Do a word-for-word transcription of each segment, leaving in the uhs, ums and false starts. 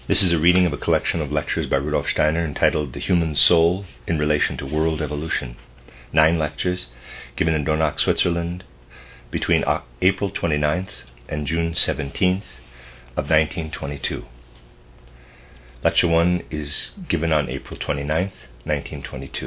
This is a reading of a collection of lectures by Rudolf Steiner entitled The Human Soul in Relation to World Evolution. Nine lectures given in Dornach, Switzerland between April twenty-ninth and June seventeenth of nineteen twenty-two. Lecture one is given on April twenty-ninth, nineteen twenty-two.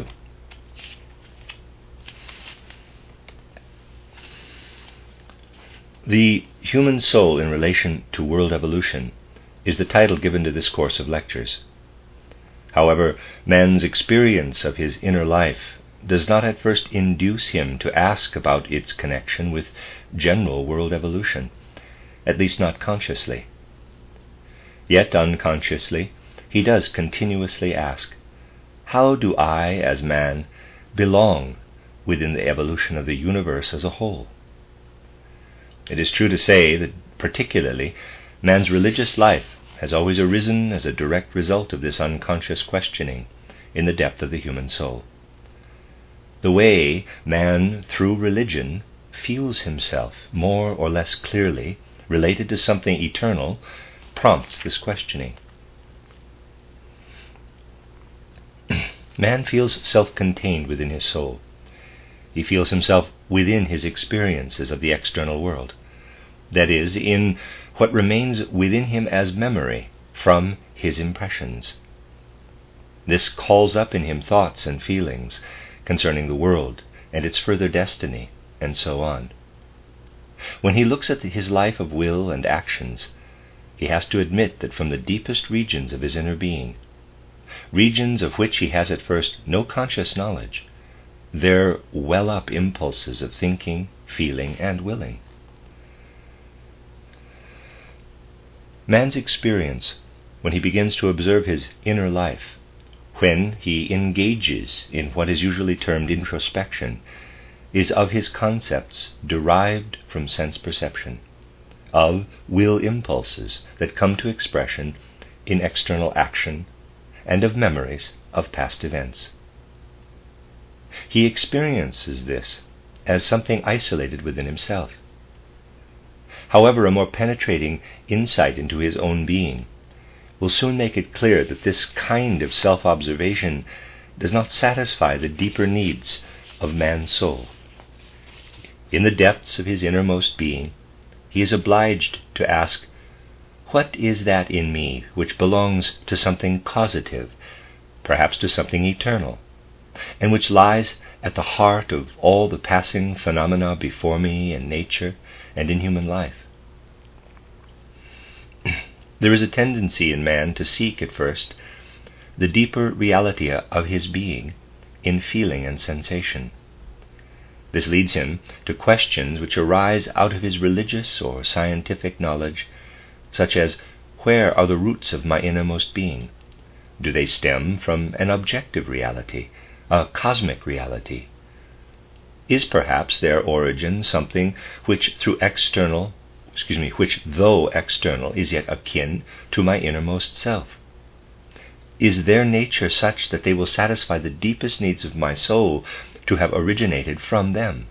The Human Soul in Relation to World Evolution is the title given to this course of lectures. However, man's experience of his inner life does not at first induce him to ask about its connection with general world evolution, at least not consciously. Yet unconsciously, he does continuously ask, how do I, as man, belong within the evolution of the universe as a whole? It is true to say that particularly man's religious life has always arisen as a direct result of this unconscious questioning in the depth of the human soul. The way man, through religion, feels himself more or less clearly related to something eternal prompts this questioning. Man feels self-contained within his soul. He feels himself within his experiences of the external world, that is, in what remains within him as memory from his impressions. This calls up in him thoughts and feelings concerning the world and its further destiny, and so on. When he looks at his life of will and actions, he has to admit that from the deepest regions of his inner being, regions of which he has at first no conscious knowledge, there well up impulses of thinking, feeling, and willing. Man's experience, when he begins to observe his inner life, when he engages in what is usually termed introspection, is of his concepts derived from sense perception, of will impulses that come to expression in external action, and of memories of past events. He experiences this as something isolated within himself. However, a more penetrating insight into his own being will soon make it clear that this kind of self-observation does not satisfy the deeper needs of man's soul. In the depths of his innermost being, he is obliged to ask, what is that in me which belongs to something causative, perhaps to something eternal, and which lies at the heart of all the passing phenomena before me in nature and in human life? There is a tendency in man to seek at first the deeper reality of his being in feeling and sensation. This leads him to questions which arise out of his religious or scientific knowledge, such as, where are the roots of my innermost being? Do they stem from an objective reality, a cosmic reality? Is perhaps their origin something which through external, excuse me, which though external is yet akin to my innermost self? Is their nature such that they will satisfy the deepest needs of my soul to have originated from them?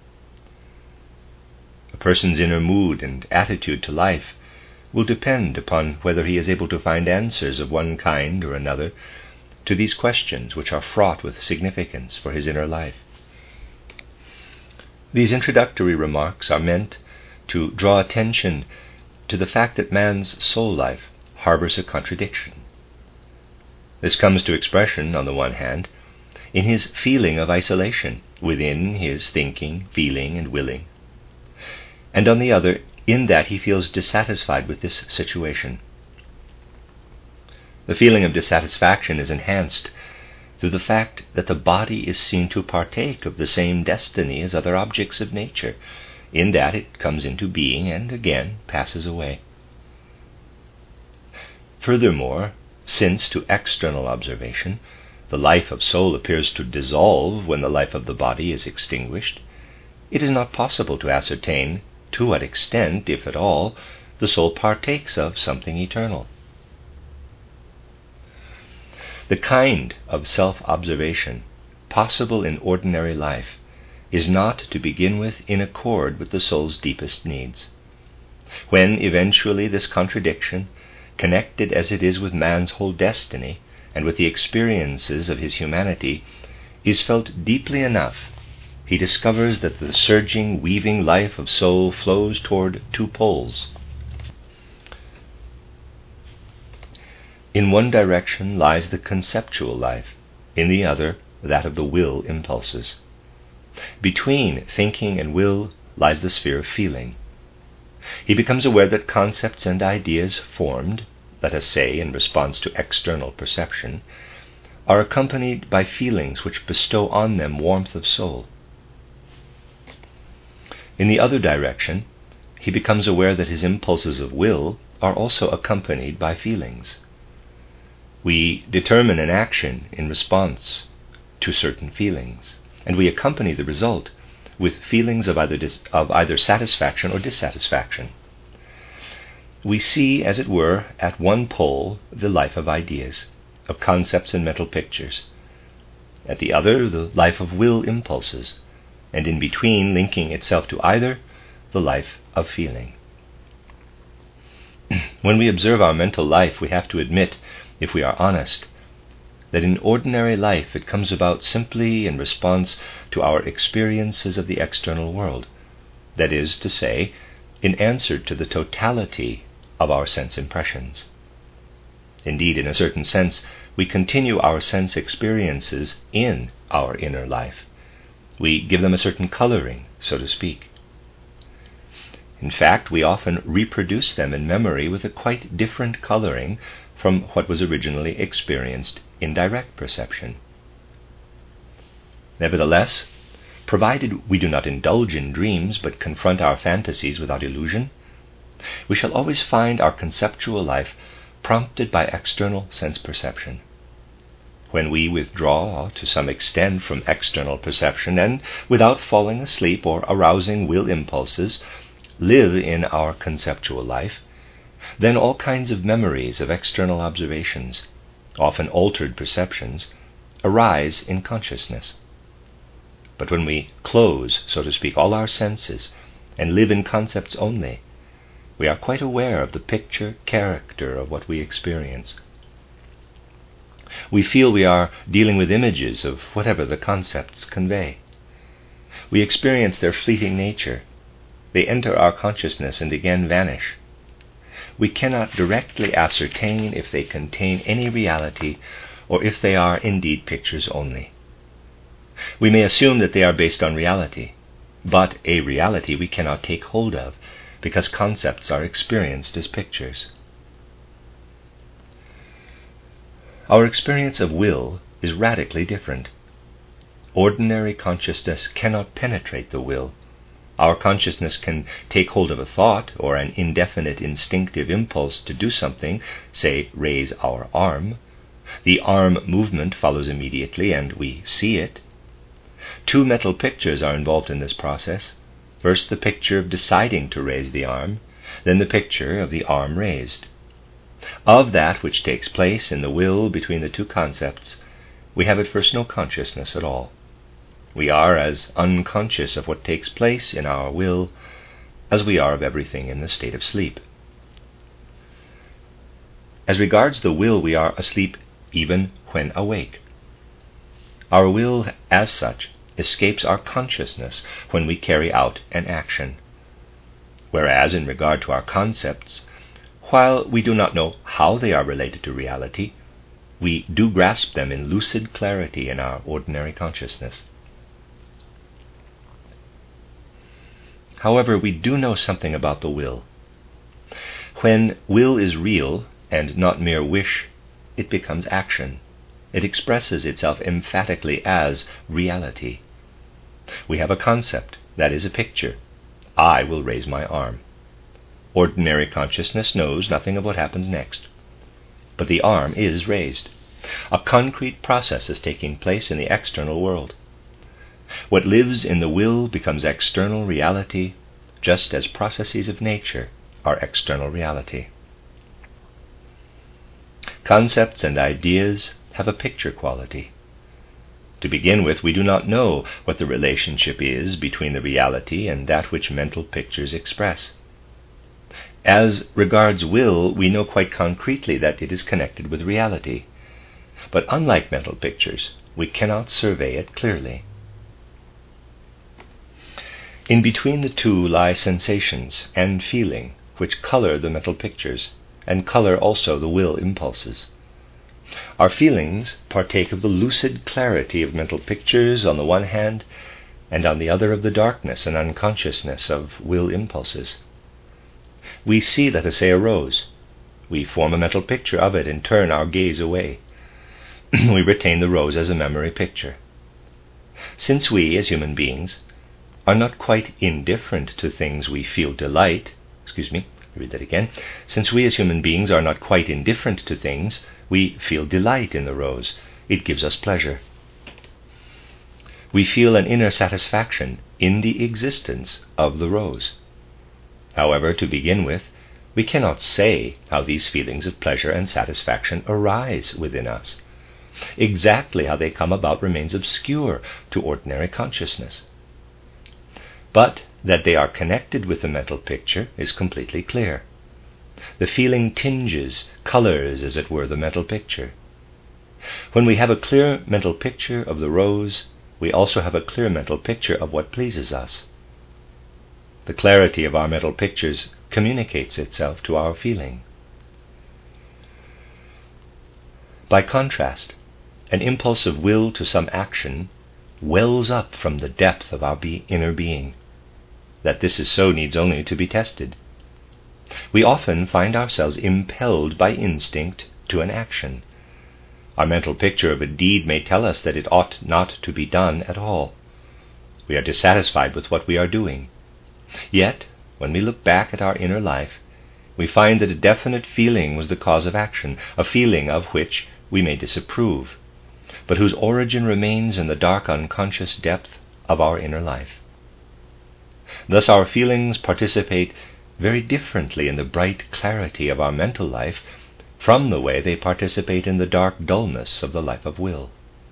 A person's inner mood and attitude to life will depend upon whether he is able to find answers of one kind or another to these questions which are fraught with significance for his inner life. These introductory remarks are meant to draw attention to the fact that man's soul life harbors a contradiction. This comes to expression, on the one hand, in his feeling of isolation within his thinking, feeling, and willing, and on the other, in that he feels dissatisfied with this situation. The feeling of dissatisfaction is enhanced through the fact that the body is seen to partake of the same destiny as other objects of nature, in that it comes into being and again passes away. Furthermore, since to external observation the life of soul appears to dissolve when the life of the body is extinguished, it is not possible to ascertain to what extent, if at all, the soul partakes of something eternal. The kind of self-observation possible in ordinary life is not, to begin with, in accord with the soul's deepest needs. When eventually this contradiction connected as it is with man's whole destiny and with the experiences of his humanity, is felt deeply enough, he discovers that the surging, weaving life of soul flows toward two poles. In one direction lies the conceptual life, in the other that of the will impulses. Between thinking and will lies the sphere of feeling. He becomes aware that concepts and ideas formed, let us say in response to external perception, are accompanied by feelings which bestow on them warmth of soul. In the other direction, he becomes aware that his impulses of will are also accompanied by feelings. We determine an action in response to certain feelings, and we accompany the result with feelings of either, dis- of either satisfaction or dissatisfaction. We see, as it were, at one pole the life of ideas, of concepts and mental pictures, at the other the life of will impulses, and in between, linking itself to either, the life of feeling. When we observe our mental life, we have to admit, if we are honest, that in ordinary life it comes about simply in response to our experiences of the external world, that is to say, in answer to the totality of our sense impressions. Indeed, in a certain sense, we continue our sense experiences in our inner life. We give them a certain coloring, so to speak. In fact, we often reproduce them in memory with a quite different coloring from what was originally experienced in direct perception. Nevertheless, provided we do not indulge in dreams but confront our fantasies without illusion, we shall always find our conceptual life prompted by external sense perception. When we withdraw to some extent from external perception and, without falling asleep or arousing will impulses, live in our conceptual life, then all kinds of memories of external observations, often altered perceptions, arise in consciousness. But when we close, so to speak, all our senses and live in concepts only, we are quite aware of the picture character of what we experience. We feel we are dealing with images of whatever the concepts convey. We experience their fleeting nature. They enter our consciousness and again vanish. We cannot directly ascertain if they contain any reality or if they are indeed pictures only. We may assume that they are based on reality, but a reality we cannot take hold of because concepts are experienced as pictures. Our experience of will is radically different. Ordinary consciousness cannot penetrate the will. Our consciousness can take hold of a thought or an indefinite instinctive impulse to do something, say, raise our arm. The arm movement follows immediately and we see it. Two mental pictures are involved in this process. First, the picture of deciding to raise the arm, then the picture of the arm raised. Of that which takes place in the will between the two concepts, we have at first no consciousness at all. We are as unconscious of what takes place in our will as we are of everything in the state of sleep. As regards the will, we are asleep even when awake. Our will, as such, escapes our consciousness when we carry out an action. Whereas, in regard to our concepts, while we do not know how they are related to reality, we do grasp them in lucid clarity in our ordinary consciousness. However, we do know something about the will. When will is real and not mere wish, it becomes action. It expresses itself emphatically as reality. We have a concept, that is a picture. I will raise my arm. Ordinary consciousness knows nothing of what happens next. But the arm is raised. A concrete process is taking place in the external world. What lives in the will becomes external reality, just as processes of nature are external reality. Concepts and ideas have a picture quality. To begin with, we do not know what the relationship is between the reality and that which mental pictures express. As regards will, we know quite concretely that it is connected with reality. But unlike mental pictures, we cannot survey it clearly. In between the two lie sensations and feeling, which color the mental pictures and color also the will impulses. Our feelings partake of the lucid clarity of mental pictures on the one hand, and on the other of the darkness and unconsciousness of will impulses. We see, let us say, a rose. We form a mental picture of it and turn our gaze away. We retain the rose as a memory picture. Since we, as human beings, are not quite indifferent to things we feel delight, excuse me, read that again. Since we as human beings are not quite indifferent to things, we feel delight in the rose. It gives us pleasure. We feel an inner satisfaction in the existence of the rose. However, to begin with, we cannot say how these feelings of pleasure and satisfaction arise within us. Exactly how they come about remains obscure to ordinary consciousness. But that they are connected with the mental picture is completely clear. The feeling tinges, colors, as it were, the mental picture. When we have a clear mental picture of the rose, we also have a clear mental picture of what pleases us. The clarity of our mental pictures communicates itself to our feeling. By contrast, an impulse of will to some action wells up from the depth of our be- inner being. That this is so needs only to be tested. We often find ourselves impelled by instinct to an action. Our mental picture of a deed may tell us that it ought not to be done at all. We are dissatisfied with what we are doing. Yet, when we look back at our inner life, we find that a definite feeling was the cause of action, a feeling of which we may disapprove, but whose origin remains in the dark unconscious depth of our inner life. Thus our feelings participate very differently in the bright clarity of our mental life from the way they participate in the dark dullness of the life of will.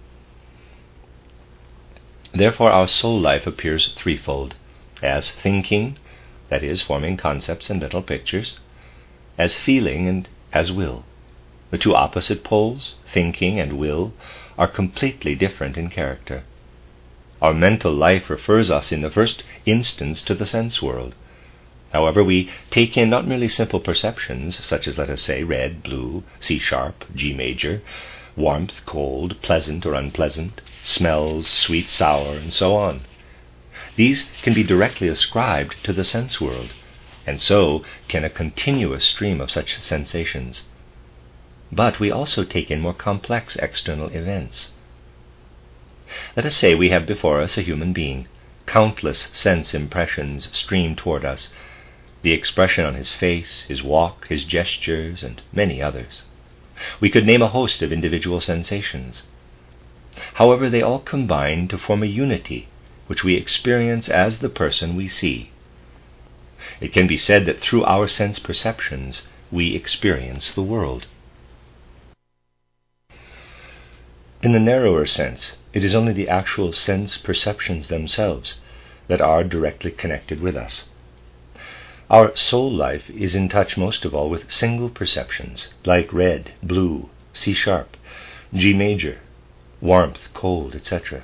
Therefore our soul life appears threefold: as thinking, that is, forming concepts and mental pictures; as feeling; and as will. The two opposite poles, thinking and will, are completely different in character. Our mental life refers us in the first instance to the sense world. However, we take in not merely simple perceptions, such as, let us say, red, blue, C sharp, G major, warmth, cold, pleasant or unpleasant, smells, sweet, sour, and so on. These can be directly ascribed to the sense world, and so can a continuous stream of such sensations. But we also take in more complex external events. Let us say we have before us a human being. Countless sense impressions stream toward us, the expression on his face, his walk, his gestures, and many others. We could name a host of individual sensations. However, they all combine to form a unity which we experience as the person we see. It can be said that through our sense perceptions we experience the world. In the narrower sense, it is only the actual sense perceptions themselves that are directly connected with us. Our soul life is in touch most of all with single perceptions, like red, blue, C sharp, G major, warmth, cold, et cetera.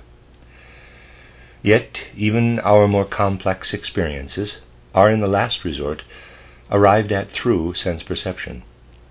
Yet even our more complex experiences are in the last resort arrived at through sense perception.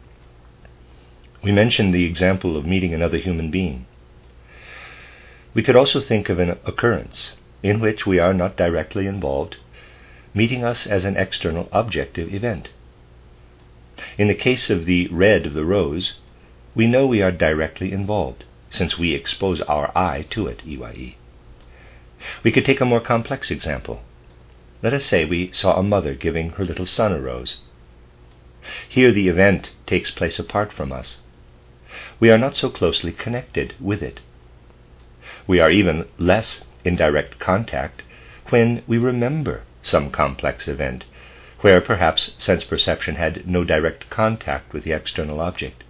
We mentioned the example of meeting another human being. We could also think of an occurrence in which we are not directly involved, meeting us as an external objective event. In the case of the red of the rose, we know we are directly involved, since we expose our eye to it, E Y E. We could take a more complex example. Let us say we saw a mother giving her little son a rose. Here the event takes place apart from us. We are not so closely connected with it. We are even less in direct contact when we remember some complex event, where perhaps sense perception had no direct contact with the external object.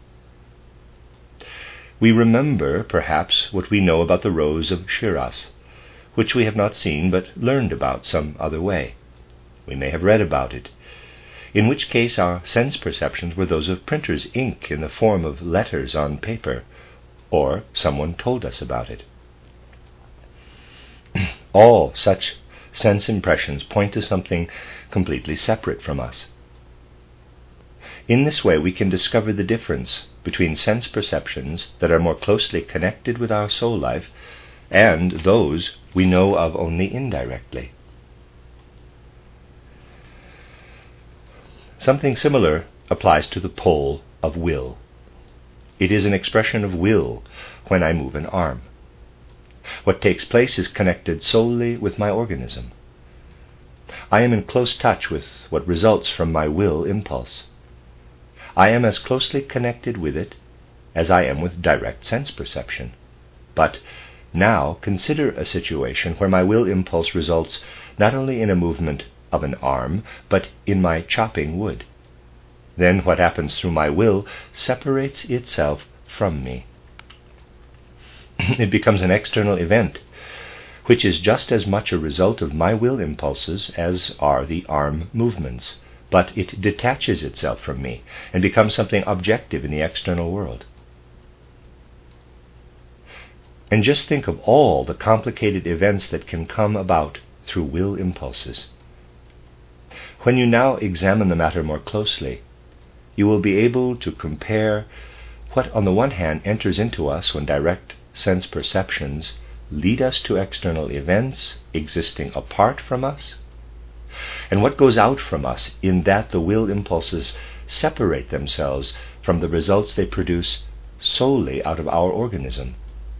We remember, perhaps, what we know about the rose of Shiraz, which we have not seen but learned about some other way. We may have read about it. in which case our sense perceptions were those of printer's ink in the form of letters on paper, or someone told us about it. All such sense impressions point to something completely separate from us. In this way, we can discover the difference between sense perceptions that are more closely connected with our soul life and those we know of only indirectly. Something similar applies to the pole of will. It is an expression of will when I move an arm. What takes place is connected solely with my organism. I am in close touch with what results from my will impulse. I am as closely connected with it as I am with direct sense perception. But now consider a situation where my will impulse results not only in a movement of an arm, but in my chopping wood. Then what happens through my will separates itself from me. It becomes an external event, which is just as much a result of my will impulses as are the arm movements, but it detaches itself from me and becomes something objective in the external world. And just think of all the complicated events that can come about through will impulses. When you now examine the matter more closely, you will be able to compare what on the one hand enters into us when direct sense perceptions lead us to external events existing apart from us, and what goes out from us in that the will impulses separate themselves from the results they produce solely out of our organism.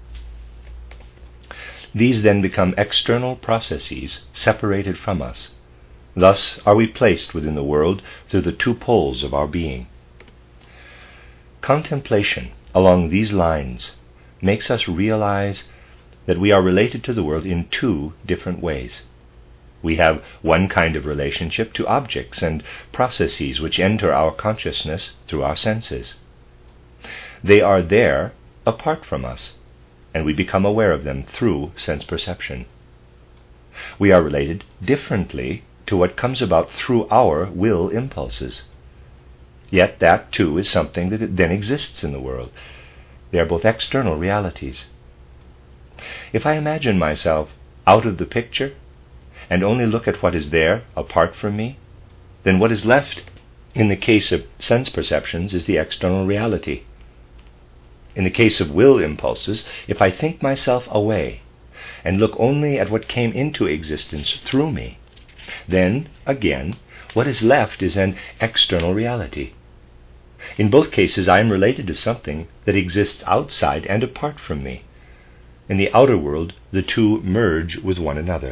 These then become external processes separated from us. Thus are we placed within the world through the two poles of our being. Contemplation along these lines makes us realize that we are related to the world in two different ways. We have one kind of relationship to objects and processes which enter our consciousness through our senses. They are there apart from us, and we become aware of them through sense perception. We are related differently to what comes about through our will impulses. Yet that too is something that then exists in the world. They are both external realities. If I imagine myself out of the picture and only look at what is there apart from me, then what is left in the case of sense perceptions is the external reality. In the case of will impulses, if I think myself away and look only at what came into existence through me, then, again, what is left is an external reality. In both cases, I am related to something that exists outside and apart from me. In the outer world, the two merge with one another.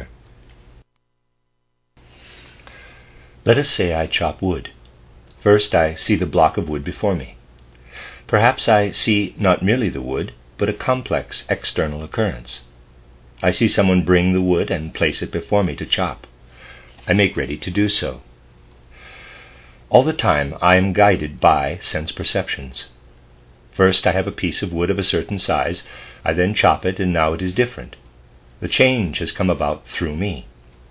Let us say I chop wood. First, I see the block of wood before me. Perhaps I see not merely the wood, but a complex external occurrence. I see someone bring the wood and place it before me to chop. I make ready to do so. All the time I am guided by sense perceptions. First I have a piece of wood of a certain size, I then chop it, and now it is different. The change has come about through me.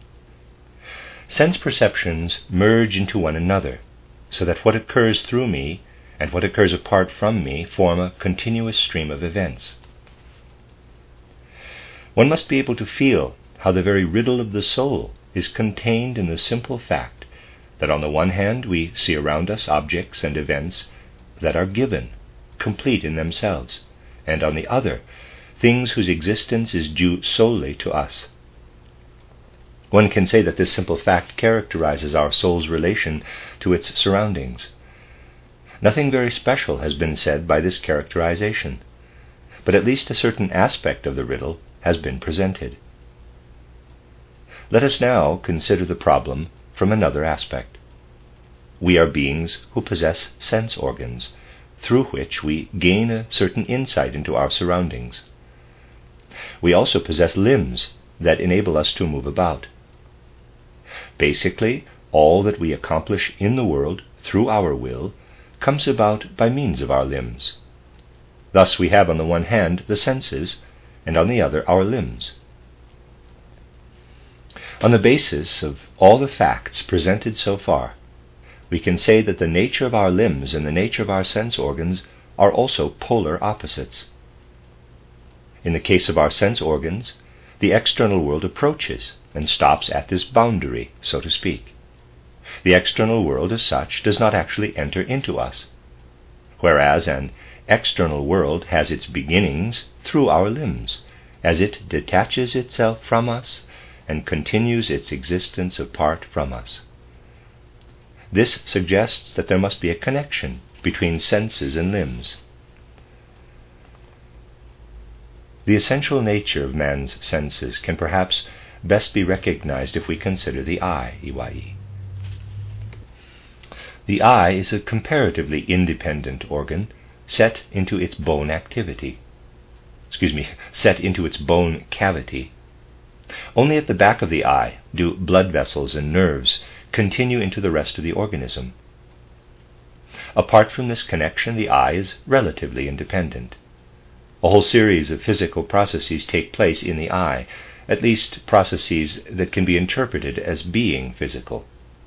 Sense perceptions merge into one another, so that what occurs through me and what occurs apart from me form a continuous stream of events. One must be able to feel how the very riddle of the soul is contained in the simple fact that on the one hand we see around us objects and events that are given, complete in themselves, and on the other, things whose existence is due solely to us. One can say that this simple fact characterizes our soul's relation to its surroundings. Nothing very special has been said by this characterization, but at least a certain aspect of the riddle has been presented. Let us now consider the problem from another aspect. We are beings who possess sense organs, through which we gain a certain insight into our surroundings. We also possess limbs that enable us to move about. Basically, all that we accomplish in the world through our will comes about by means of our limbs. Thus we have on the one hand the senses, and on the other our limbs. On the basis of all the facts presented so far, we can say that the nature of our limbs and the nature of our sense organs are also polar opposites. In the case of our sense organs, the external world approaches and stops at this boundary, so to speak. The external world as such does not actually enter into us, whereas an external world has its beginnings through our limbs, as it detaches itself from us and continues its existence apart from us. This suggests that there must be a connection between senses and limbs. The essential nature of man's senses can perhaps best be recognized if we consider the eye, Iwai. The eye is a comparatively independent organ set into its bone activity. Excuse me, set into its bone cavity. Only at the back of the eye do blood vessels and nerves continue into the rest of the organism. Apart from this connection, the eye is relatively independent. A whole series of physical processes take place in the eye, at least processes that can be interpreted as being physical.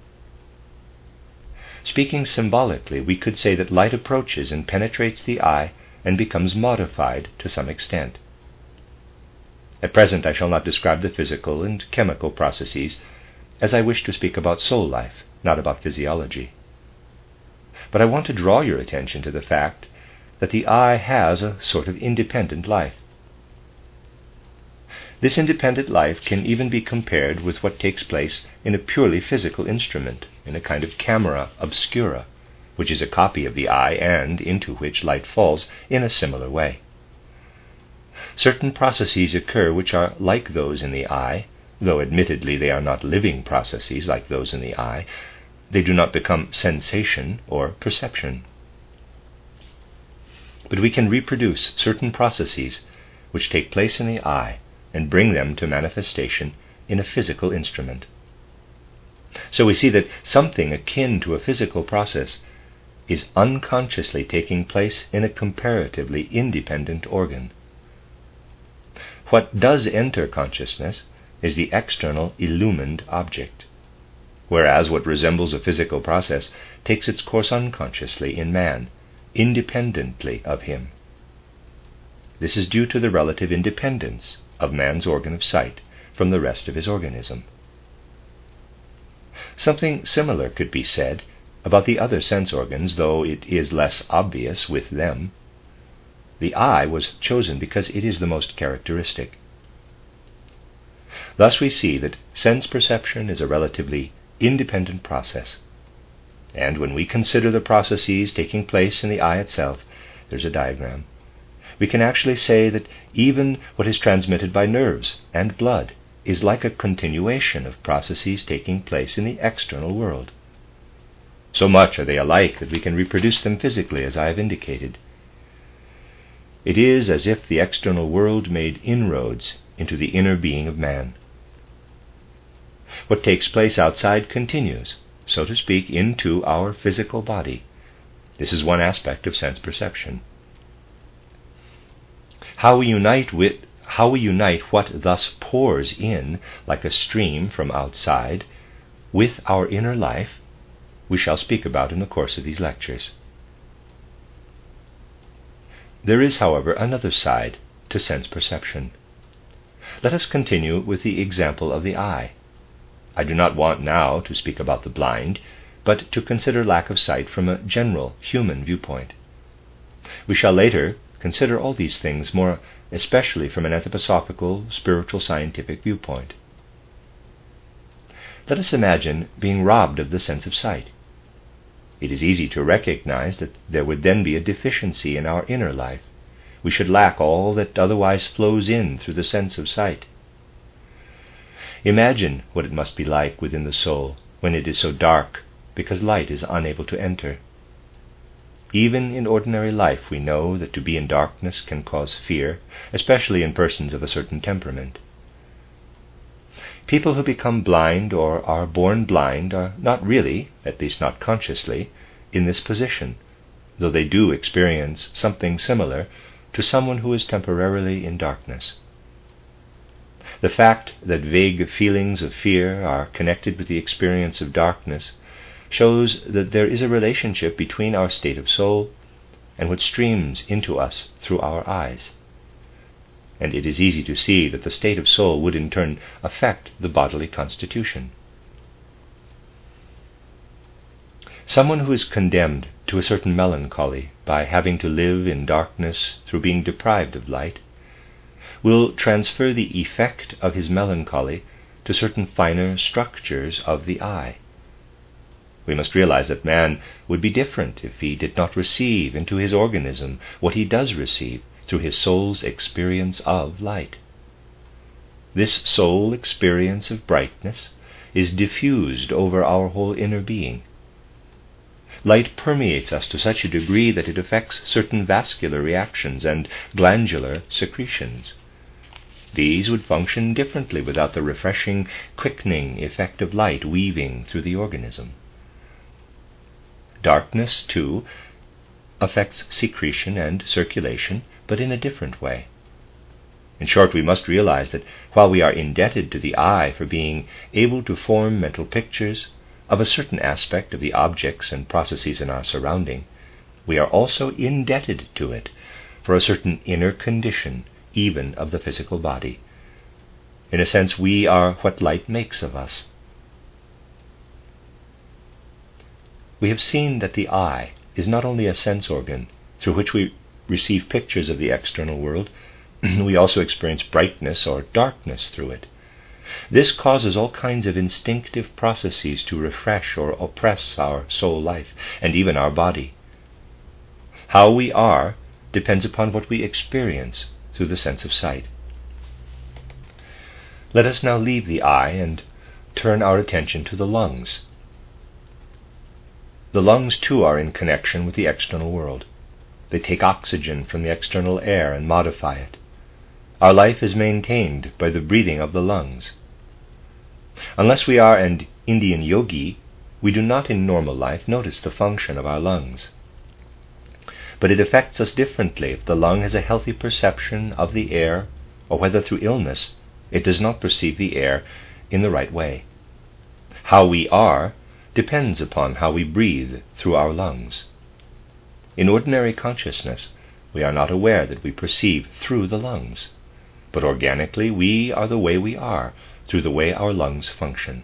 Speaking symbolically, we could say that light approaches and penetrates the eye and becomes modified to some extent. At present I shall not describe the physical and chemical processes, as I wish to speak about soul life, not about physiology. But I want to draw your attention to the fact that the eye has a sort of independent life. This independent life can even be compared with what takes place in a purely physical instrument, in a kind of camera obscura, which is a copy of the eye and into which light falls in a similar way. Certain processes occur which are like those in the eye, though admittedly they are not living processes like those in the eye. They do not become sensation or perception. But we can reproduce certain processes which take place in the eye and bring them to manifestation in a physical instrument. So we see that something akin to a physical process is unconsciously taking place in a comparatively independent organ. What does enter consciousness is the external illumined object, whereas what resembles a physical process takes its course unconsciously in man, independently of him. This is due to the relative independence of man's organ of sight from the rest of his organism. Something similar could be said about the other sense organs, though it is less obvious with them. The eye was chosen because it is the most characteristic. Thus we see that sense perception is a relatively independent process, and when we consider the processes taking place in the eye itself, there's a diagram, we can actually say that even what is transmitted by nerves and blood is like a continuation of processes taking place in the external world. So much are they alike that we can reproduce them physically, as I have indicated. It is as if the external world made inroads into the inner being of man. What takes place outside continues, so to speak, into our physical body. This is one aspect of sense perception. How we unite with how we unite what thus pours in like a stream from outside with our inner life, we shall speak about in the course of these lectures. There is, however, another side to sense perception. Let us continue with the example of the eye. I do not want now to speak about the blind, but to consider lack of sight from a general human viewpoint. We shall later consider all these things more especially from an anthroposophical, spiritual, scientific viewpoint. Let us imagine being robbed of the sense of sight. It is easy to recognize that there would then be a deficiency in our inner life. We should lack all that otherwise flows in through the sense of sight. Imagine what it must be like within the soul when it is so dark because light is unable to enter. Even in ordinary life we know that to be in darkness can cause fear, especially in persons of a certain temperament. People who become blind or are born blind are not really, at least not consciously, in this position, though they do experience something similar to someone who is temporarily in darkness. The fact that vague feelings of fear are connected with the experience of darkness shows that there is a relationship between our state of soul and what streams into us through our eyes. And it is easy to see that the state of soul would in turn affect the bodily constitution. Someone who is condemned to a certain melancholy by having to live in darkness through being deprived of light will transfer the effect of his melancholy to certain finer structures of the eye. We must realize that man would be different if he did not receive into his organism what he does receive through his soul's experience of light. This soul experience of brightness is diffused over our whole inner being. Light permeates us to such a degree that it affects certain vascular reactions and glandular secretions. These would function differently without the refreshing, quickening effect of light weaving through the organism. Darkness, too, affects secretion and circulation, but in a different way. In short, we must realize that while we are indebted to the eye for being able to form mental pictures of a certain aspect of the objects and processes in our surrounding, we are also indebted to it for a certain inner condition, even of the physical body. In a sense, we are what light makes of us. We have seen that the eye is not only a sense organ through which we receive pictures of the external world, we also experience brightness or darkness through it. This causes all kinds of instinctive processes to refresh or oppress our soul life and even our body. How we are depends upon what we experience through the sense of sight. Let us now leave the eye and turn our attention to the lungs. The lungs, too, are in connection with the external world. They take oxygen from the external air and modify it. Our life is maintained by the breathing of the lungs. Unless we are an Indian yogi, we do not in normal life notice the function of our lungs. But it affects us differently if the lung has a healthy perception of the air, or whether through illness it does not perceive the air in the right way. How we are depends upon how we breathe through our lungs. In ordinary consciousness, we are not aware that we perceive through the lungs, but organically we are the way we are through the way our lungs function.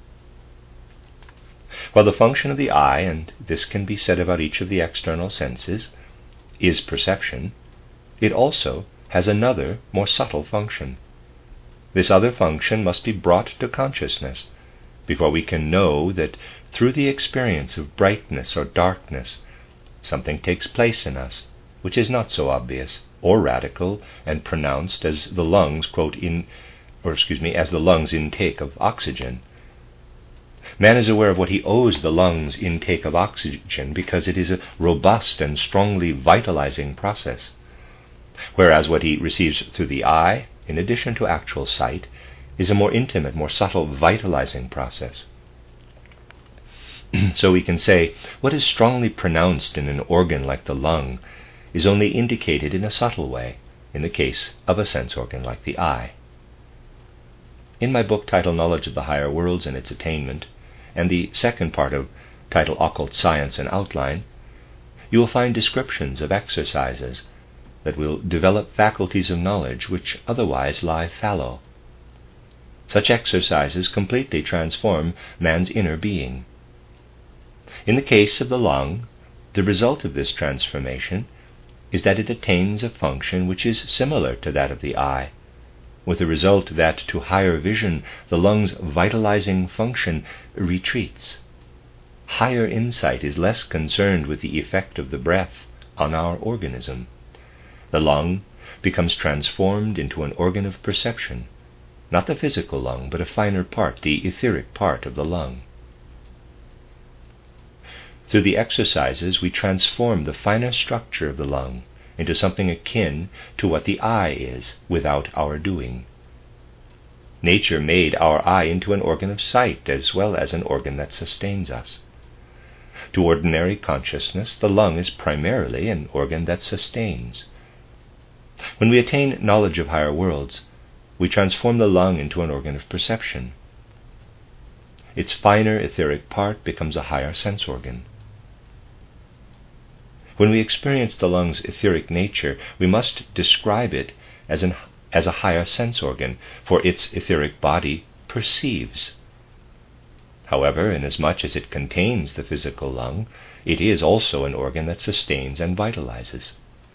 While the function of the eye, and this can be said about each of the external senses, is perception, it also has another, more subtle function. This other function must be brought to consciousness before we can know that through the experience of brightness or darkness, something takes place in us which is not so obvious or radical and pronounced as the lungs quote in, or excuse me, as the lungs' intake of oxygen. Man is aware of what he owes the lungs' intake of oxygen because it is a robust and strongly vitalizing process, whereas what he receives through the eye, in addition to actual sight, is a more intimate, more subtle vitalizing process. So we can say what is strongly pronounced in an organ like the lung is only indicated in a subtle way in the case of a sense organ like the eye. In my book titled Knowledge of the Higher Worlds and Its Attainment, and the second part of titled Occult Science and Outline, you will find descriptions of exercises that will develop faculties of knowledge which otherwise lie fallow. Such exercises completely transform man's inner being. In the case of the lung, the result of this transformation is that it attains a function which is similar to that of the eye, with the result that to higher vision the lung's vitalizing function retreats. Higher insight is less concerned with the effect of the breath on our organism. The lung becomes transformed into an organ of perception, not the physical lung, but a finer part, the etheric part of the lung. Through the exercises, we transform the finer structure of the lung into something akin to what the eye is without our doing. Nature made our eye into an organ of sight as well as an organ that sustains us. To ordinary consciousness, the lung is primarily an organ that sustains. When we attain knowledge of higher worlds, we transform the lung into an organ of perception. its finer etheric part becomes a higher sense organ. When we experience the lung's etheric nature, we must describe it as, an, as a higher sense organ, for its etheric body perceives. However, inasmuch as it contains the physical lung, it is also an organ that sustains and vitalizes.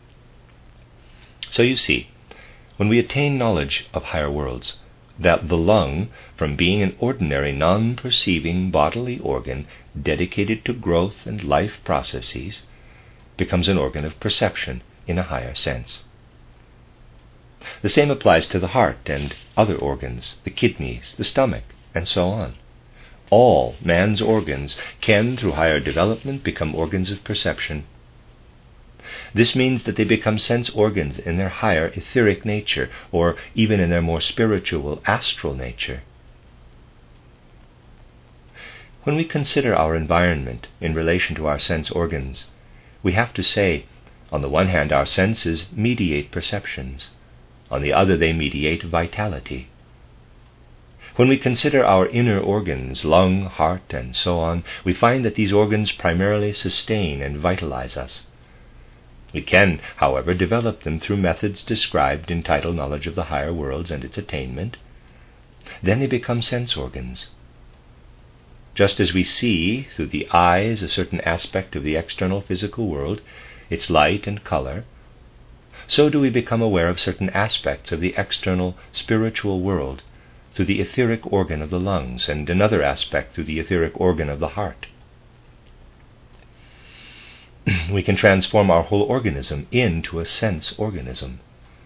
So you see, when we attain knowledge of higher worlds, that the lung, from being an ordinary non-perceiving bodily organ dedicated to growth and life processes, becomes an organ of perception in a higher sense. The same applies to the heart and other organs, the kidneys, the stomach, and so on. All man's organs can, through higher development, become organs of perception. This means that they become sense organs in their higher etheric nature, or even in their more spiritual astral nature. When we consider our environment in relation to our sense organs, we have to say, on the one hand, our senses mediate perceptions. On the other, they mediate vitality. When we consider our inner organs, lung, heart, and so on, we find that these organs primarily sustain and vitalize us. We can, however, develop them through methods described in Title Knowledge of the Higher Worlds and its Attainment. Then they become sense organs. Just as we see through the eyes a certain aspect of the external physical world, its light and color, so do we become aware of certain aspects of the external spiritual world through the etheric organ of the lungs, and another aspect through the etheric organ of the heart. We can transform our whole organism into a sense organism.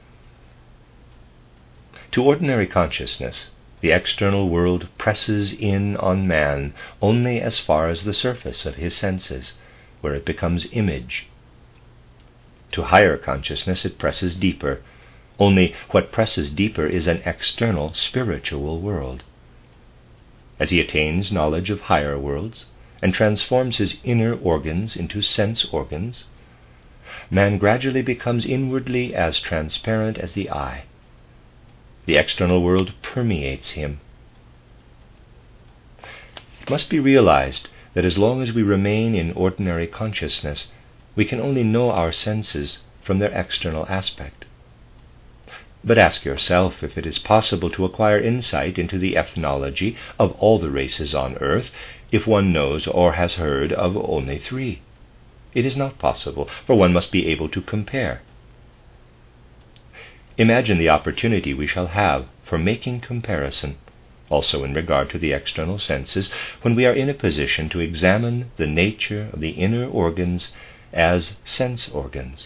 To ordinary consciousness, the external world presses in on man only as far as the surface of his senses, where it becomes image. To higher consciousness it presses deeper, only what presses deeper is an external spiritual world. As he attains knowledge of higher worlds, and transforms his inner organs into sense organs, man gradually becomes inwardly as transparent as the eye. The external world permeates him. It must be realized that as long as we remain in ordinary consciousness, we can only know our senses from their external aspect. But ask yourself if it is possible to acquire insight into the ethnology of all the races on earth if one knows or has heard of only three. It is not possible, for one must be able to compare. Imagine the opportunity we shall have for making comparison, also in regard to the external senses, when we are in a position to examine the nature of the inner organs as sense organs.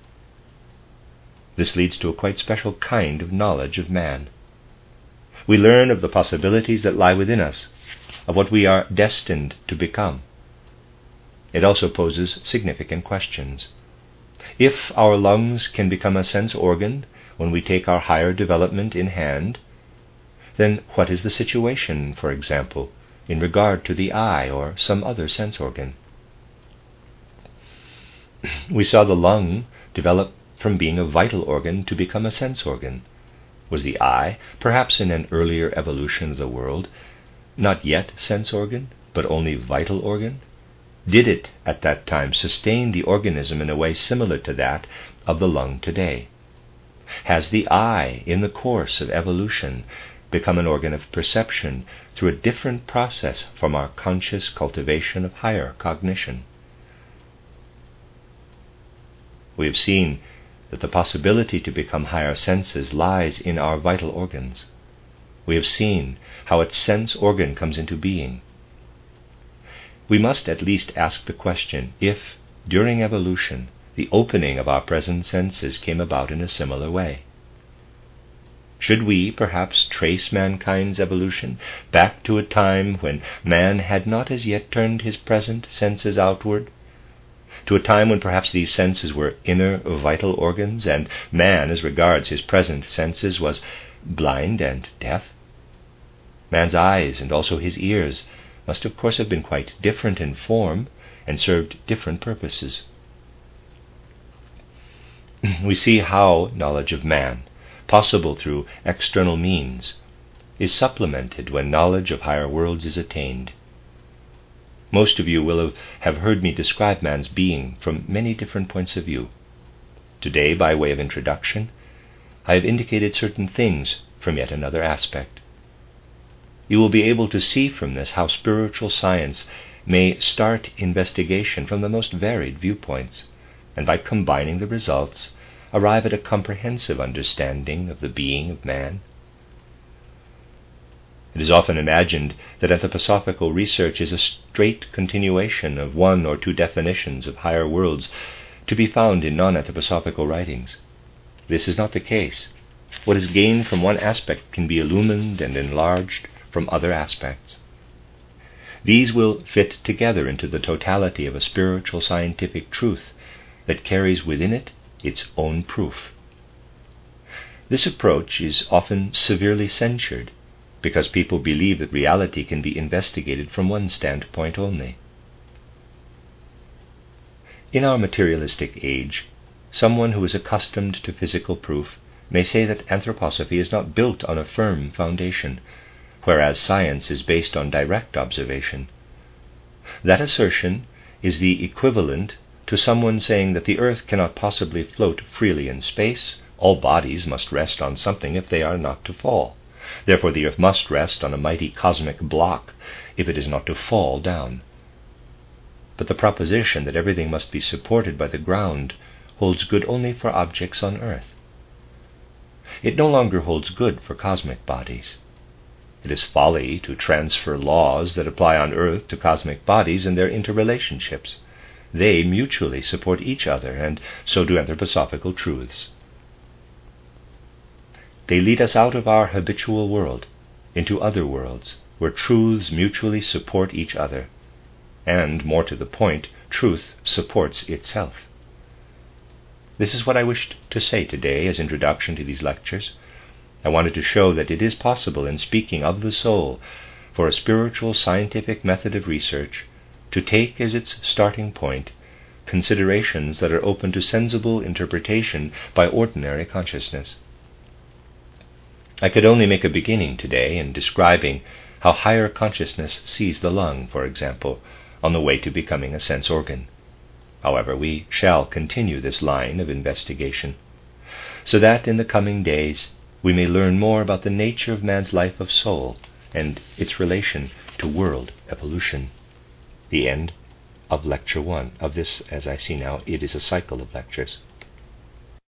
This leads to a quite special kind of knowledge of man. We learn of the possibilities that lie within us, of what we are destined to become. It also poses significant questions. If our lungs can become a sense organ when we take our higher development in hand, then what is the situation, for example, in regard to the eye or some other sense organ? We saw the lung develop from being a vital organ to become a sense organ. Was the eye, perhaps in an earlier evolution of the world, not yet sense organ, but only vital organ? Did it, at that time, sustain the organism in a way similar to that of the lung today? Has the eye, in the course of evolution, become an organ of perception through a different process from our conscious cultivation of higher cognition? We have seen that the possibility to become higher senses lies in our vital organs. We have seen how its sense organ comes into being. We must at least ask the question if, during evolution, the opening of our present senses came about in a similar way. Should we, perhaps, trace mankind's evolution back to a time when man had not as yet turned his present senses outward, to a time when perhaps these senses were inner vital organs, and man, as regards his present senses, was blind and deaf? Man's eyes, and also his ears, must of course have been quite different in form and served different purposes. We see how knowledge of man, possible through external means, is supplemented when knowledge of higher worlds is attained. Most of you will have heard me describe man's being from many different points of view. Today, by way of introduction, I have indicated certain things from yet another aspect. You will be able to see from this how spiritual science may start investigation from the most varied viewpoints, and by combining the results, arrive at a comprehensive understanding of the being of man. It is often imagined that anthroposophical research is a straight continuation of one or two definitions of higher worlds to be found in non-anthroposophical writings. This is not the case. What is gained from one aspect can be illumined and enlarged from other aspects. These will fit together into the totality of a spiritual scientific truth that carries within it its own proof. This approach is often severely censured because people believe that reality can be investigated from one standpoint only. In our materialistic age, someone who is accustomed to physical proof may say that anthroposophy is not built on a firm foundation, whereas science is based on direct observation. That assertion is the equivalent to someone saying that the earth cannot possibly float freely in space. All bodies must rest on something if they are not to fall. Therefore the earth must rest on a mighty cosmic block if it is not to fall down. But the proposition that everything must be supported by the ground holds good only for objects on earth. It no longer holds good for cosmic bodies. It is folly to transfer laws that apply on earth to cosmic bodies and their interrelationships. They mutually support each other, and so do anthroposophical truths. They lead us out of our habitual world into other worlds, where truths mutually support each other, and, more to the point, truth supports itself. This is what I wished to say today as introduction to these lectures. I wanted to show that it is possible, in speaking of the soul, for a spiritual scientific method of research to take as its starting point considerations that are open to sensible interpretation by ordinary consciousness. I could only make a beginning today in describing how higher consciousness sees the lung, for example, on the way to becoming a sense organ. However, we shall continue this line of investigation, so that in the coming days we may learn more about the nature of man's life of soul and its relation to world evolution. The end of Lecture one. Of this, as I see now, it is a cycle of lectures.